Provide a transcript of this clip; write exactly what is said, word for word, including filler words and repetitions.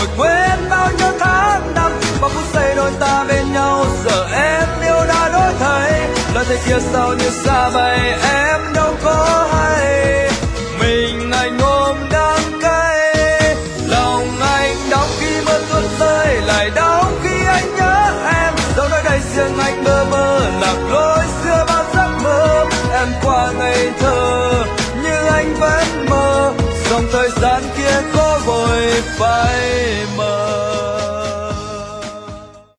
rồi quên bao nhiêu tháng năm, bao phút giây đôi ta bên nhau. Giờ em yêu đã đổi thay, lời thề kia sao như xa bay, em đâu có hay. Mình anh ôm đắng cay, lòng anh đau khi mưa tuôn rơi, lại đau khi anh nhớ em. Dẫu nơi đây riêng anh bơ vơ, lạc lối xưa bao giấc mơ. Em qua ngày thơ nhưng anh vẫn mơ, dòng thời gian kia có vội phai mờ.